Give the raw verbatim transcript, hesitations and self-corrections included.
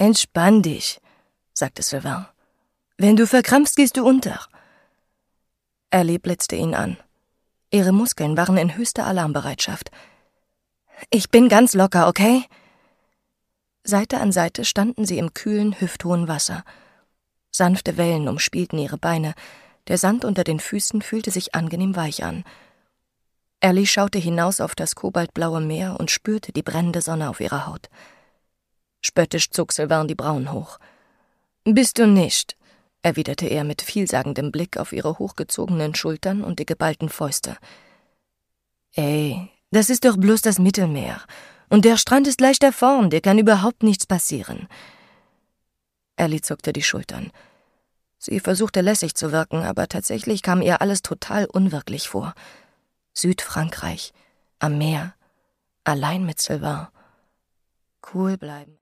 »Entspann dich«, sagte Sylvain. »Wenn du verkrampfst, gehst du unter.« Ellie blitzte ihn an. Ihre Muskeln waren in höchster Alarmbereitschaft. »Ich bin ganz locker, okay?« Seite an Seite standen sie im kühlen, hüfthohen Wasser. Sanfte Wellen umspielten ihre Beine, der Sand unter den Füßen fühlte sich angenehm weich an. Ellie schaute hinaus auf das kobaltblaue Meer und spürte die brennende Sonne auf ihrer Haut. Spöttisch zog Sylvain die Brauen hoch. »Bist du nicht«, erwiderte er mit vielsagendem Blick auf ihre hochgezogenen Schultern und die geballten Fäuste. »Ey, das ist doch bloß das Mittelmeer. Und der Strand ist gleich da vorn, dir kann überhaupt nichts passieren.« Ellie zuckte die Schultern. Sie versuchte lässig zu wirken, aber tatsächlich kam ihr alles total unwirklich vor. Südfrankreich, am Meer, allein mit Sylvain. Cool bleiben.